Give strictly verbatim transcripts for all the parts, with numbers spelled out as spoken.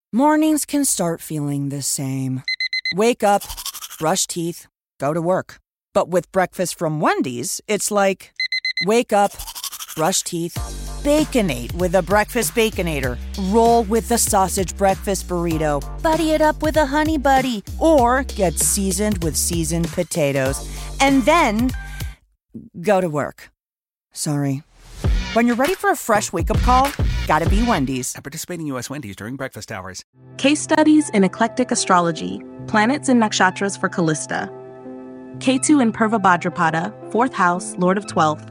Mornings can start feeling the same. Wake up, brush teeth, go to work. But with breakfast from Wendy's, it's like, wake up, brush teeth, Baconate with a breakfast Baconator. Roll with the sausage breakfast burrito. Buddy it up with a Honey Buddy. Or get seasoned with seasoned potatoes. And then go to work. Sorry. When you're ready for a fresh wake-up call, gotta be Wendy's. At participating U S Wendy's during breakfast hours. Case studies in eclectic astrology. Planets and nakshatras for Callista. Ketu in Purva Bhadrapada, fourth house, Lord of twelfth.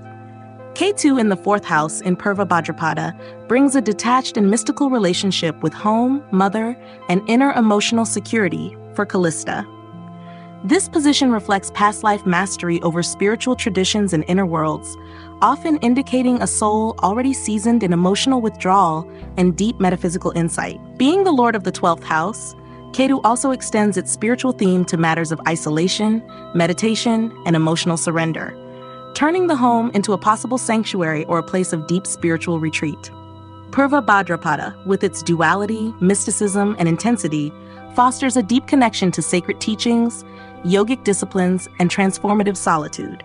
Ketu in the fourth house in Purva Bhadrapada brings a detached and mystical relationship with home, mother, and inner emotional security for Callista. This position reflects past life mastery over spiritual traditions and inner worlds, often indicating a soul already seasoned in emotional withdrawal and deep metaphysical insight. Being the lord of the twelfth house, Ketu also extends its spiritual theme to matters of isolation, meditation, and emotional surrender, turning the home into a possible sanctuary or a place of deep spiritual retreat. Purva Bhadrapada, with its duality, mysticism, and intensity, fosters a deep connection to sacred teachings, yogic disciplines, and transformative solitude.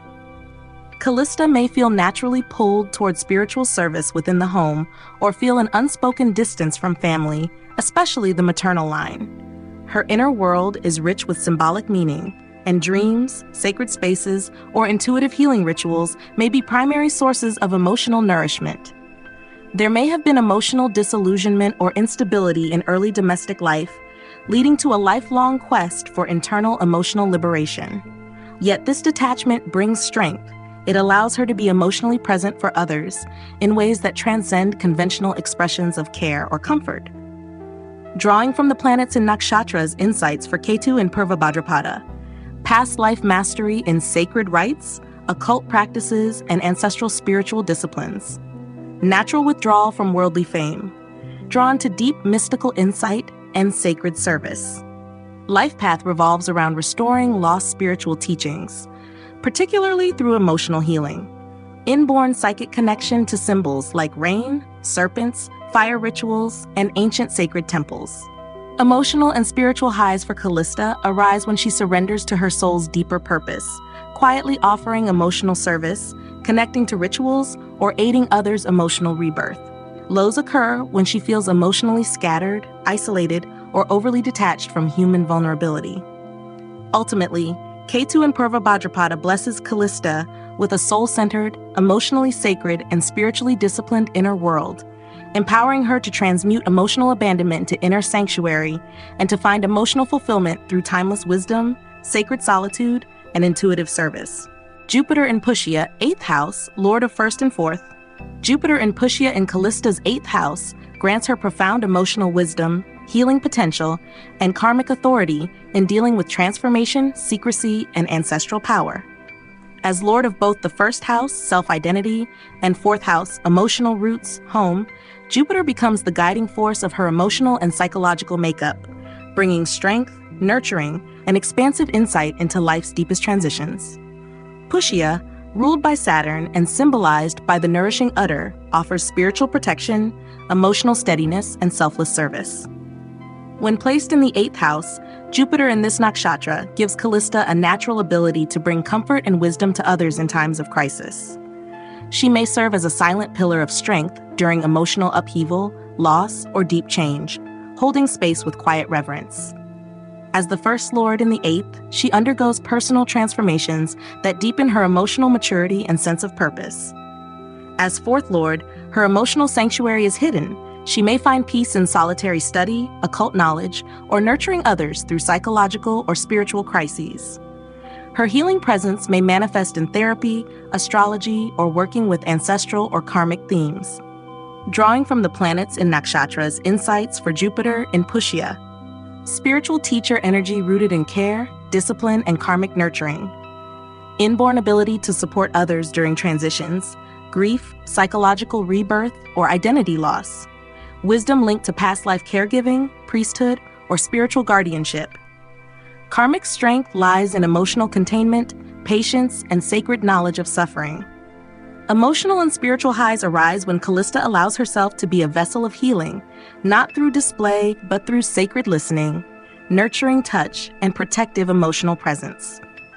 Callista may feel naturally pulled toward spiritual service within the home or feel an unspoken distance from family, especially the maternal line. Her inner world is rich with symbolic meaning, and dreams, sacred spaces, or intuitive healing rituals may be primary sources of emotional nourishment. There may have been emotional disillusionment or instability in early domestic life, leading to a lifelong quest for internal emotional liberation. Yet this detachment brings strength. It allows her to be emotionally present for others in ways that transcend conventional expressions of care or comfort. Drawing from the planets and nakshatras insights for Ketu and Purva Bhadrapada, past life mastery in sacred rites, occult practices, and ancestral spiritual disciplines. Natural withdrawal from worldly fame, drawn to deep mystical insight and sacred service. Life path revolves around restoring lost spiritual teachings, particularly through emotional healing. Inborn psychic connection to symbols like rain, serpents, fire rituals, and ancient sacred temples. Emotional and spiritual highs for Callista arise when she surrenders to her soul's deeper purpose, quietly offering emotional service, connecting to rituals, or aiding others' emotional rebirth. Lows occur when she feels emotionally scattered, isolated, or overly detached from human vulnerability. Ultimately, Ketu and Purva Bhadrapada blesses Callista with a soul-centered, emotionally sacred, and spiritually disciplined inner world, empowering her to transmute emotional abandonment into inner sanctuary and to find emotional fulfillment through timeless wisdom, sacred solitude, and intuitive service. Jupiter in Pushya, eighth house, lord of first and fourth. Jupiter in Pushya in Callista's eighth house grants her profound emotional wisdom, healing potential, and karmic authority in dealing with transformation, secrecy, and ancestral power. As lord of both the first house, self-identity, and fourth house, emotional roots, home, Jupiter becomes the guiding force of her emotional and psychological makeup, bringing strength, nurturing, and expansive insight into life's deepest transitions. Pushya, ruled by Saturn and symbolized by the nourishing udder, offers spiritual protection, emotional steadiness, and selfless service. When placed in the eighth house, Jupiter in this nakshatra gives Callista a natural ability to bring comfort and wisdom to others in times of crisis. She may serve as a silent pillar of strength during emotional upheaval, loss, or deep change, holding space with quiet reverence. As the first lord in the eighth, she undergoes personal transformations that deepen her emotional maturity and sense of purpose. As fourth lord, her emotional sanctuary is hidden. She may find peace in solitary study, occult knowledge, or nurturing others through psychological or spiritual crises. Her healing presence may manifest in therapy, astrology, or working with ancestral or karmic themes. Drawing from the planets in nakshatras insights for Jupiter in Pushya, spiritual teacher energy rooted in care, discipline, and karmic nurturing. Inborn ability to support others during transitions, grief, psychological rebirth, or identity loss. Wisdom linked to past life caregiving, priesthood, or spiritual guardianship. Karmic strength lies in emotional containment, patience, and sacred knowledge of suffering. Emotional and spiritual highs arise when Callista allows herself to be a vessel of healing, not through display, but through sacred listening, nurturing touch, and protective emotional presence.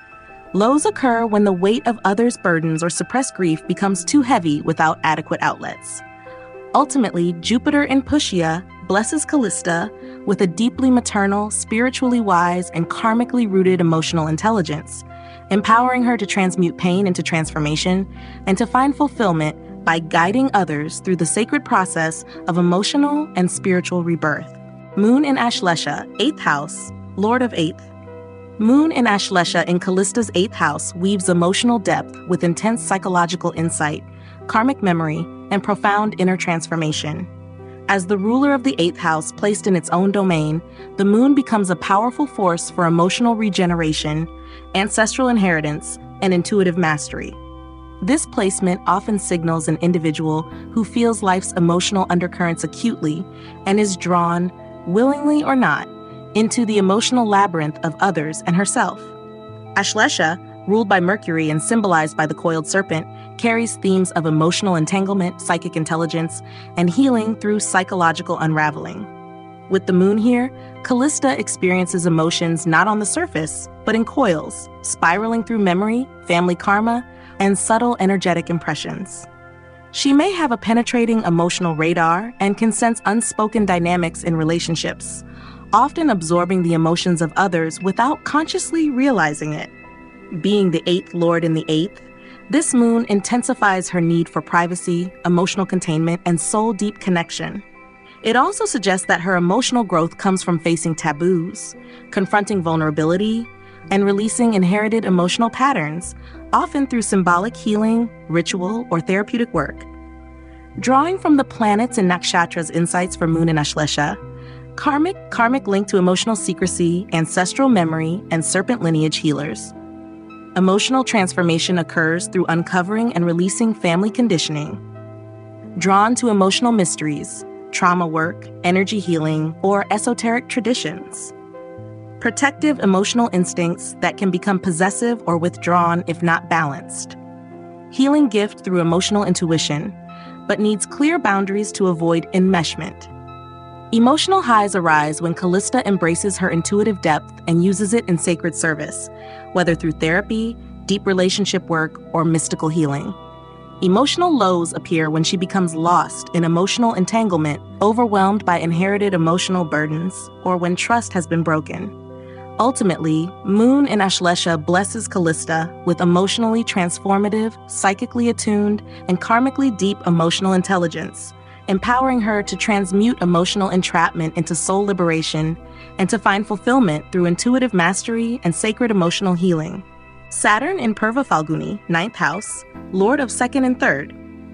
Lows occur when the weight of others' burdens or suppressed grief becomes too heavy without adequate outlets. Ultimately, Jupiter in Pushya blesses Callista with a deeply maternal, spiritually wise, and karmically rooted emotional intelligence, empowering her to transmute pain into transformation and to find fulfillment by guiding others through the sacred process of emotional and spiritual rebirth. Moon in Ashlesha, eighth house, Lord of eighth. Moon in Ashlesha in Callista's eighth house weaves emotional depth with intense psychological insight, karmic memory, and profound inner transformation. As the ruler of the eighth house placed in its own domain, the moon becomes a powerful force for emotional regeneration, ancestral inheritance, and intuitive mastery. This placement often signals an individual who feels life's emotional undercurrents acutely and is drawn, willingly or not, into the emotional labyrinth of others and herself. Ashlesha, ruled by Mercury and symbolized by the coiled serpent, carries themes of emotional entanglement, psychic intelligence, and healing through psychological unraveling. With the moon here, Callista experiences emotions not on the surface, but in coils, spiraling through memory, family karma, and subtle energetic impressions. She may have a penetrating emotional radar and can sense unspoken dynamics in relationships, often absorbing the emotions of others without consciously realizing it. Being the eighth lord in the eighth, this moon intensifies her need for privacy, emotional containment, and soul-deep connection. It also suggests that her emotional growth comes from facing taboos, confronting vulnerability, and releasing inherited emotional patterns, often through symbolic healing, ritual, or therapeutic work. Drawing from the planets and nakshatra's insights for Moon in Ashlesha, karmic, karmic link to emotional secrecy, ancestral memory, and serpent lineage healers. Emotional transformation occurs through uncovering and releasing family conditioning. Drawn to emotional mysteries, trauma work, energy healing, or esoteric traditions. Protective emotional instincts that can become possessive or withdrawn if not balanced. Healing gift through emotional intuition, but needs clear boundaries to avoid enmeshment. Emotional highs arise when Callista embraces her intuitive depth and uses it in sacred service, whether through therapy, deep relationship work, or mystical healing. Emotional lows appear when she becomes lost in emotional entanglement, overwhelmed by inherited emotional burdens, or when trust has been broken. Ultimately, Moon in Ashlesha blesses Callista with emotionally transformative, psychically attuned, and karmically deep emotional intelligence, empowering her to transmute emotional entrapment into soul liberation and to find fulfillment through intuitive mastery and sacred emotional healing. Saturn in Purva Falguni, ninth house, Lord of second and third.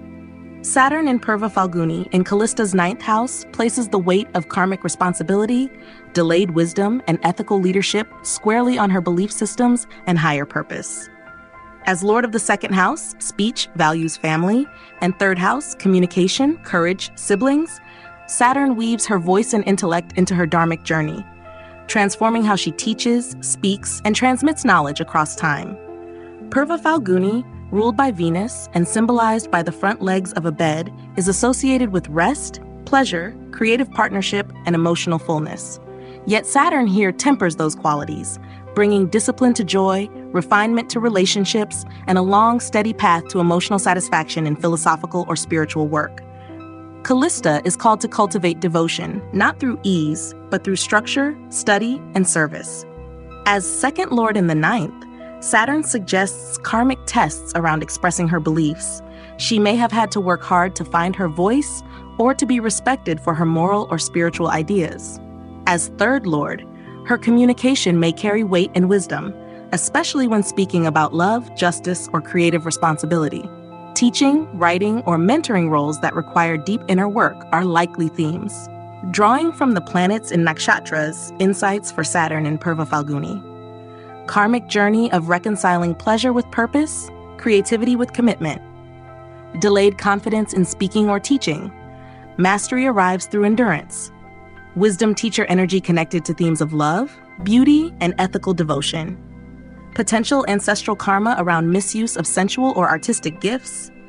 Saturn in Purva Falguni in Callista's ninth house places the weight of karmic responsibility, delayed wisdom, and ethical leadership squarely on her belief systems and higher purpose. As Lord of the second house, speech, values, family, and third house, communication, courage, siblings, Saturn weaves her voice and intellect into her dharmic journey, transforming how she teaches, speaks, and transmits knowledge across time. Purva Falguni, ruled by Venus and symbolized by the front legs of a bed, is associated with rest, pleasure, creative partnership, and emotional fullness. Yet Saturn here tempers those qualities, bringing discipline to joy, refinement to relationships, and a long, steady path to emotional satisfaction in philosophical or spiritual work. Callista is called to cultivate devotion, not through ease, but through structure, study, and service. As second lord in the ninth, Saturn suggests karmic tests around expressing her beliefs. She may have had to work hard to find her voice or to be respected for her moral or spiritual ideas. As third lord, her communication may carry weight and wisdom, especially when speaking about love, justice, or creative responsibility. Teaching, writing, or mentoring roles that require deep inner work are likely themes. Drawing from the planets in nakshatras, insights for Saturn in Purva Falguni. Karmic journey of reconciling pleasure with purpose, creativity with commitment. Delayed confidence in speaking or teaching. Mastery arrives through endurance. Wisdom teacher energy connected to themes of love, beauty, and ethical devotion. Potential ancestral karma around misuse of sensual or artistic gifts.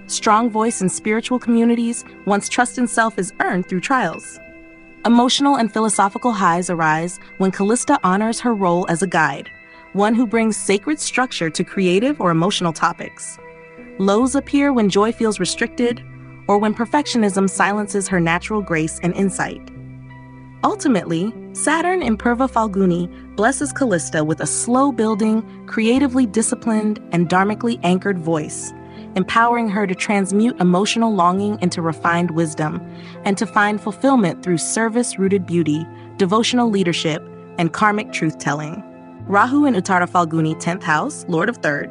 strong voice in spiritual communities once trust in self is earned through trials. Emotional and philosophical highs arise when Callista honors her role as a guide, one who brings sacred structure to creative or emotional topics. Lows appear when joy feels restricted, or when perfectionism silences her natural grace and insight. Ultimately, Saturn in Purva Falguni blesses Callista with a slow-building, creatively disciplined, and dharmically anchored voice, empowering her to transmute emotional longing into refined wisdom, and to find fulfillment through service-rooted beauty, devotional leadership, and karmic truth-telling. Rahu in Uttara Falguni, tenth house, Lord of third.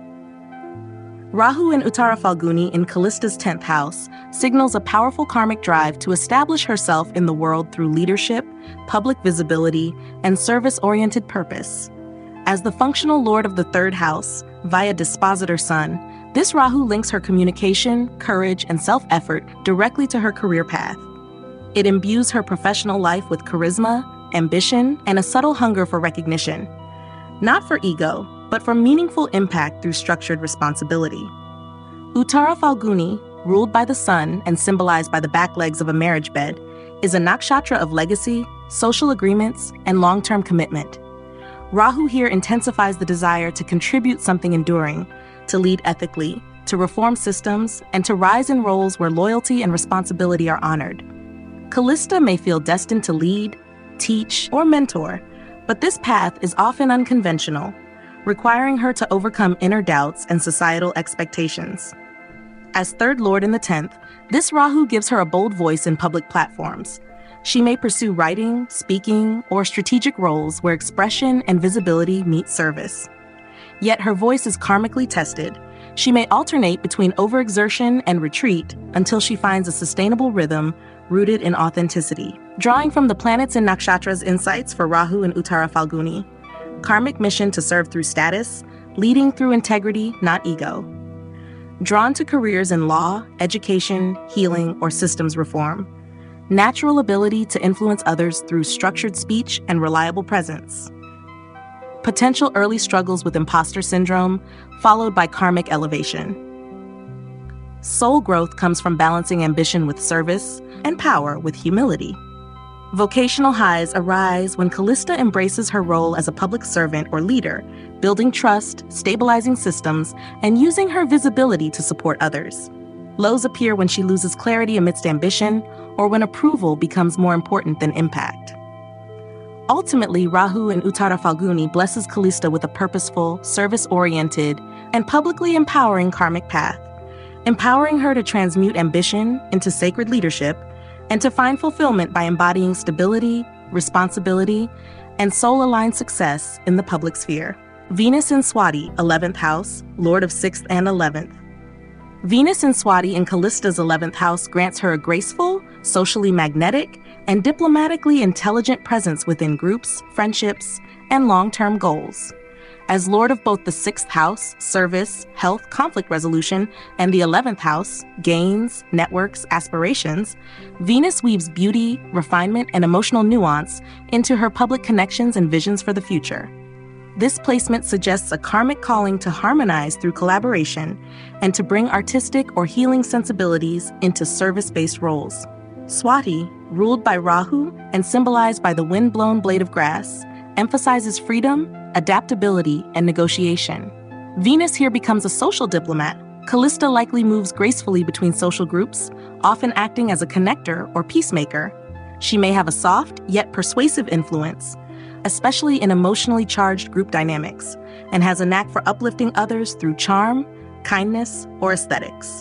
Rahu in Uttara Falguni in Callista's tenth house signals a powerful karmic drive to establish herself in the world through leadership, public visibility, and service-oriented purpose. As the functional lord of the third house, via dispositor sun, this Rahu links her communication, courage, and self-effort directly to her career path. It imbues her professional life with charisma, ambition, and a subtle hunger for recognition. Not for ego, but for meaningful impact through structured responsibility. Uttara Falguni, ruled by the sun and symbolized by the back legs of a marriage bed, is a nakshatra of legacy, social agreements, and long-term commitment. Rahu here intensifies the desire to contribute something enduring, to lead ethically, to reform systems, and to rise in roles where loyalty and responsibility are honored. Callista may feel destined to lead, teach, or mentor, but this path is often unconventional, requiring her to overcome inner doubts and societal expectations. As third lord in the tenth, this Rahu gives her a bold voice in public platforms. She may pursue writing, speaking, or strategic roles where expression and visibility meet service. Yet her voice is karmically tested. She may alternate between overexertion and retreat until she finds a sustainable rhythm rooted in authenticity. Drawing from the planets and nakshatras insights for Rahu and Uttara Falguni, karmic mission to serve through status, leading through integrity, not ego. Drawn to careers in law, education, healing, or systems reform. Natural ability to influence others through structured speech and reliable presence. Potential early struggles with imposter syndrome, followed by karmic elevation. Soul growth comes from balancing ambition with service and power with humility. Vocational highs arise when Callista embraces her role as a public servant or leader, building trust, stabilizing systems, and using her visibility to support others. Lows appear when she loses clarity amidst ambition, or when approval becomes more important than impact. Ultimately, Rahu in Uttara Falguni blesses Callista with a purposeful, service-oriented, and publicly empowering karmic path, empowering her to transmute ambition into sacred leadership and to find fulfillment by embodying stability, responsibility, and soul-aligned success in the public sphere. Venus in Swati, eleventh house, lord of sixth and eleventh. Venus in Swati in Callista's eleventh house grants her a graceful, socially magnetic, and diplomatically intelligent presence within groups, friendships, and long-term goals. As lord of both the sixth house, service, health, conflict resolution, and the eleventh house, gains, networks, aspirations, Venus weaves beauty, refinement, and emotional nuance into her public connections and visions for the future. This placement suggests a karmic calling to harmonize through collaboration and to bring artistic or healing sensibilities into service-based roles. Swati, ruled by Rahu and symbolized by the wind-blown blade of grass, emphasizes freedom, adaptability, and negotiation. Venus here becomes a social diplomat. Callista likely moves gracefully between social groups, often acting as a connector or peacemaker. She may have a soft yet persuasive influence, especially in emotionally charged group dynamics, and has a knack for uplifting others through charm, kindness, or aesthetics.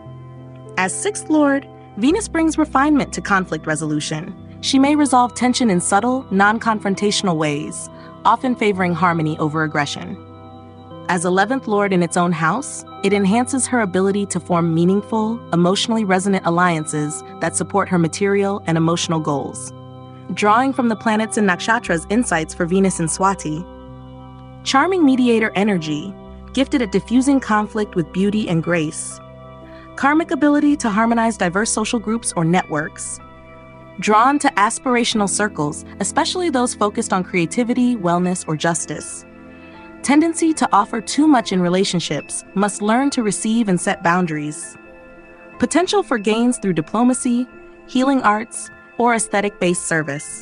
As sixth lord, Venus brings refinement to conflict resolution. She may resolve tension in subtle, non-confrontational ways, often favoring harmony over aggression. As eleventh lord in its own house, it enhances her ability to form meaningful, emotionally resonant alliances that support her material and emotional goals. Drawing from the planets and nakshatras insights for Venus in Swati, charming mediator energy, gifted at diffusing conflict with beauty and grace. Karmic ability to harmonize diverse social groups or networks. Drawn to aspirational circles, especially those focused on creativity, wellness, or justice. tendency to offer too much in relationships, must learn to receive and set boundaries. Potential for gains through diplomacy, healing arts, or aesthetic-based service.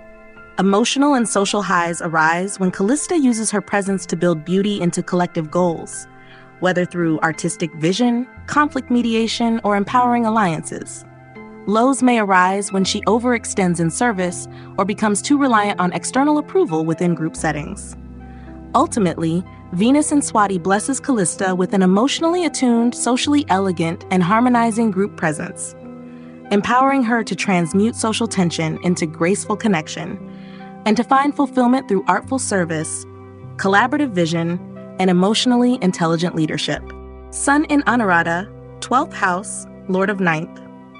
Emotional and social highs arise when Callista uses her presence to build beauty into collective goals, whether through artistic vision, conflict mediation, or empowering alliances. Lows may arise when she overextends in service or becomes too reliant on external approval within group settings. Ultimately, Venus in Swati blesses Callista with an emotionally attuned, socially elegant, and harmonizing group presence, empowering her to transmute social tension into graceful connection and to find fulfillment through artful service, collaborative vision, and emotionally intelligent leadership. Sun in Anuradha, twelfth house, Lord of ninth.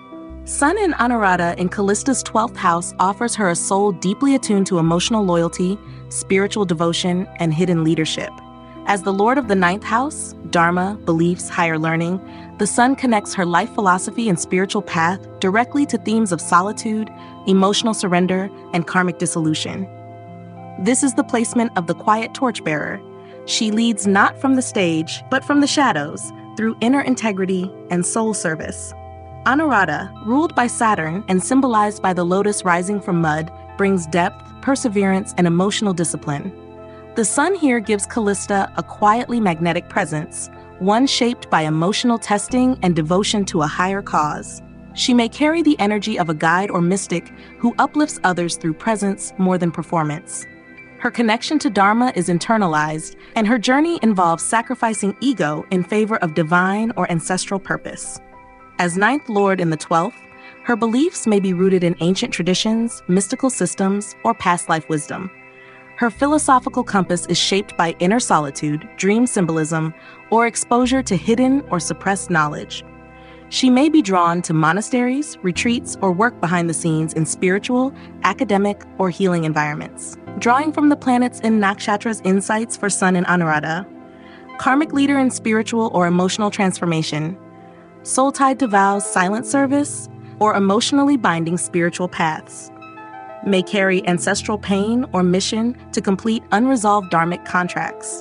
Sun in Anuradha in Callista's twelfth house offers her a soul deeply attuned to emotional loyalty, spiritual devotion, and hidden leadership. As the Lord of the ninth house, Dharma, beliefs, higher learning, the Sun connects her life philosophy and spiritual path directly to themes of solitude, emotional surrender, and karmic dissolution. This is the placement of the quiet torchbearer. She leads not from the stage, but from the shadows, through inner integrity and soul service. Anuradha, ruled by Saturn and symbolized by the lotus rising from mud, brings depth, perseverance, and emotional discipline. The Sun here gives Callista a quietly magnetic presence, one shaped by emotional testing and devotion to a higher cause. She may carry the energy of a guide or mystic who uplifts others through presence more than performance. Her connection to Dharma is internalized, and her journey involves sacrificing ego in favor of divine or ancestral purpose. As ninth Lord in the twelfth, her beliefs may be rooted in ancient traditions, mystical systems, or past life wisdom. Her philosophical compass is shaped by inner solitude, dream symbolism, or exposure to hidden or suppressed knowledge. She may be drawn to monasteries, retreats, or work behind the scenes in spiritual, academic, or healing environments. Drawing from the planets in Nakshatra's insights for Sun in Anuradha, karmic leader in spiritual or emotional transformation, soul tied to vows, silent service, or emotionally binding spiritual paths. May carry ancestral pain or mission to complete unresolved dharmic contracts.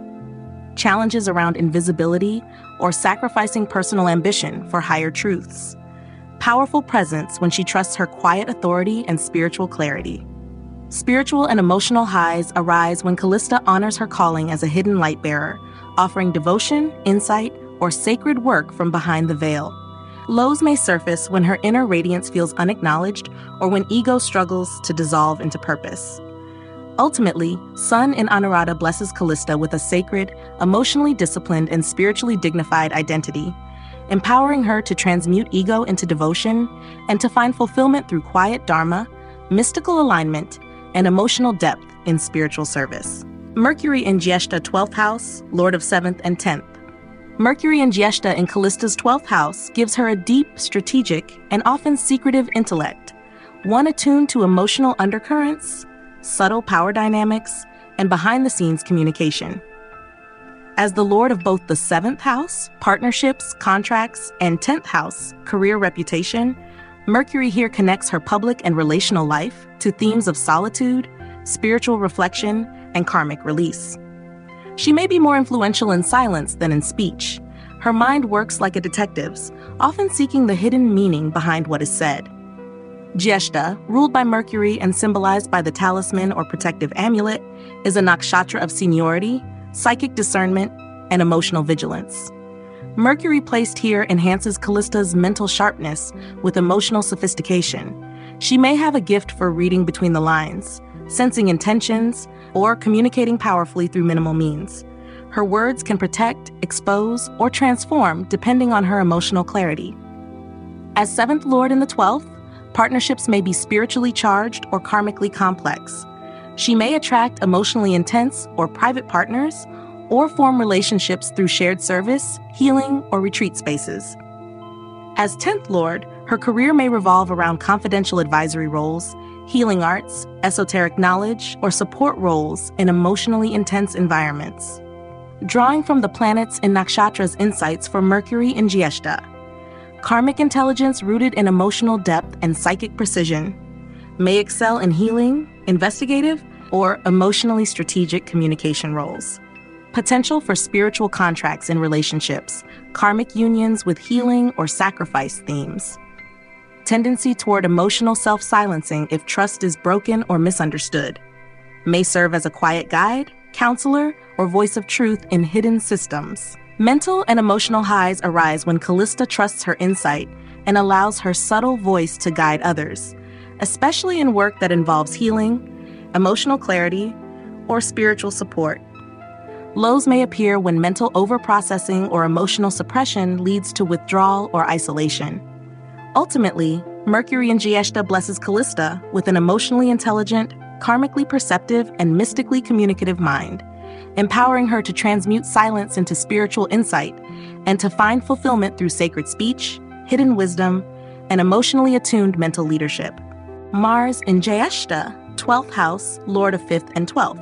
Challenges around invisibility or sacrificing personal ambition for higher truths. Powerful presence when she trusts her quiet authority and spiritual clarity. Spiritual and emotional highs arise when Callista honors her calling as a hidden light bearer, offering devotion, insight, or sacred work from behind the veil. Lows may surface when her inner radiance feels unacknowledged or when ego struggles to dissolve into purpose. Ultimately, Sun in Anuradha blesses Callista with a sacred, emotionally disciplined, and spiritually dignified identity, empowering her to transmute ego into devotion and to find fulfillment through quiet dharma, mystical alignment, and emotional depth in spiritual service. Mercury in Jyeshta twelfth house, Lord of seventh and tenth. Mercury in Jyeshta in Callista's twelfth house gives her a deep, strategic, and often secretive intellect, one attuned to emotional undercurrents, subtle power dynamics, and behind-the-scenes communication. As the Lord of both the seventh house, partnerships, contracts, and tenth house, career reputation, Mercury here connects her public and relational life to themes of solitude, spiritual reflection, and karmic release. She may be more influential in silence than in speech. Her mind works like a detective's, often seeking the hidden meaning behind what is said. Jyeshta, ruled by Mercury and symbolized by the talisman or protective amulet, is a nakshatra of seniority, psychic discernment, and emotional vigilance. Mercury placed here enhances Callista's mental sharpness with emotional sophistication. She may have a gift for reading between the lines, sensing intentions, or communicating powerfully through minimal means. Her words can protect, expose, or transform depending on her emotional clarity. As seventh Lord in the twelfth, partnerships may be spiritually charged or karmically complex. She may attract emotionally intense or private partners, or form relationships through shared service, healing, or retreat spaces. As tenth Lord, her career may revolve around confidential advisory roles, healing arts, esoteric knowledge, or support roles in emotionally intense environments. Drawing from the planets in Nakshatra's insights for Mercury in Jyeshta, karmic intelligence rooted in emotional depth and psychic precision, may excel in healing, investigative, or emotionally strategic communication roles. Potential for spiritual contracts in relationships, karmic unions with healing or sacrifice themes. Tendency toward emotional self-silencing if trust is broken or misunderstood. May serve as a quiet guide, counselor, or voice of truth in hidden systems. Mental and emotional highs arise when Callista trusts her insight and allows her subtle voice to guide others, especially in work that involves healing, emotional clarity, or spiritual support. Lows may appear when mental overprocessing or emotional suppression leads to withdrawal or isolation. Ultimately, Mercury in Jyeshta blesses Callista with an emotionally intelligent, karmically perceptive, and mystically communicative mind, empowering her to transmute silence into spiritual insight and to find fulfillment through sacred speech, hidden wisdom, and emotionally attuned mental leadership. Mars in Jyeshta, twelfth house, Lord of fifth and twelfth.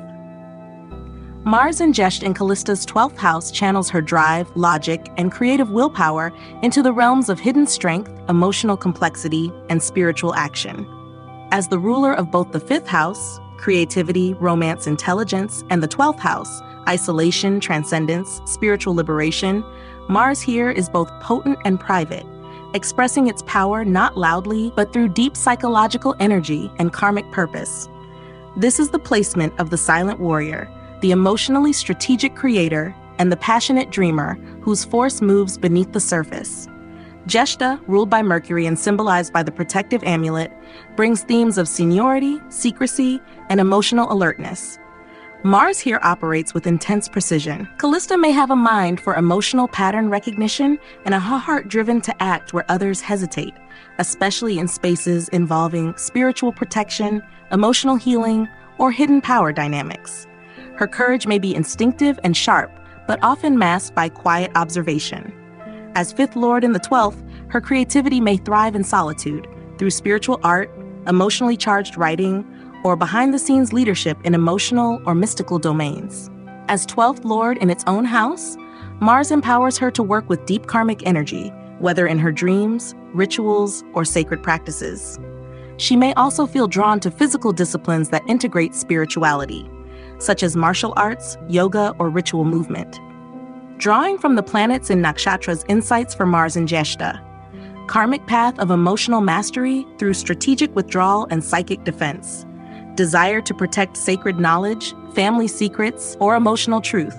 Mars ingest in Callista's twelfth house channels her drive, logic, and creative willpower into the realms of hidden strength, emotional complexity, and spiritual action. As the ruler of both the fifth house, creativity, romance, intelligence, and the twelfth house, isolation, transcendence, spiritual liberation, Mars here is both potent and private, expressing its power not loudly but through deep psychological energy and karmic purpose. This is the placement of the silent warrior, the emotionally strategic creator, and the passionate dreamer whose force moves beneath the surface. Jyeshta, ruled by Mercury and symbolized by the protective amulet, brings themes of seniority, secrecy, and emotional alertness. Mars here operates with intense precision. Callista may have a mind for emotional pattern recognition and a heart driven to act where others hesitate, especially in spaces involving spiritual protection, emotional healing, or hidden power dynamics. Her courage may be instinctive and sharp, but often masked by quiet observation. As fifth lord in the twelfth, her creativity may thrive in solitude through spiritual art, emotionally charged writing, or behind-the-scenes leadership in emotional or mystical domains. As twelfth lord in its own house, Mars empowers her to work with deep karmic energy, whether in her dreams, rituals, or sacred practices. She may also feel drawn to physical disciplines that integrate spirituality, such as martial arts, yoga, or ritual movement. Drawing from the planets and nakshatra's insights for Mars in Jyeshta, karmic path of emotional mastery through strategic withdrawal and psychic defense, desire to protect sacred knowledge, family secrets, or emotional truth.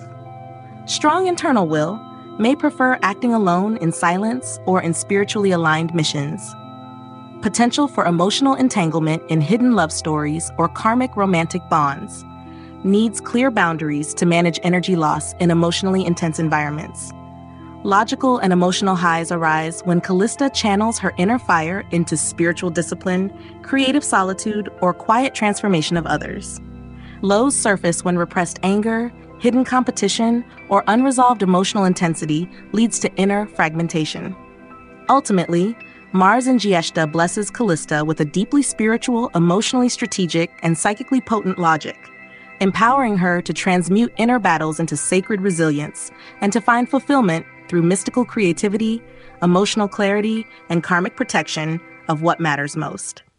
Strong internal will, may prefer acting alone in silence or in spiritually aligned missions. Potential for emotional entanglement in hidden love stories or karmic romantic bonds. Needs clear boundaries to manage energy loss in emotionally intense environments. Logical and emotional highs arise when Callista channels her inner fire into spiritual discipline, creative solitude, or quiet transformation of others. Lows surface when repressed anger, hidden competition, or unresolved emotional intensity leads to inner fragmentation. Ultimately, Mars in Jyeshta blesses Callista with a deeply spiritual, emotionally strategic, and psychically potent logic, empowering her to transmute inner battles into sacred resilience and to find fulfillment through mystical creativity, emotional clarity, and karmic protection of what matters most.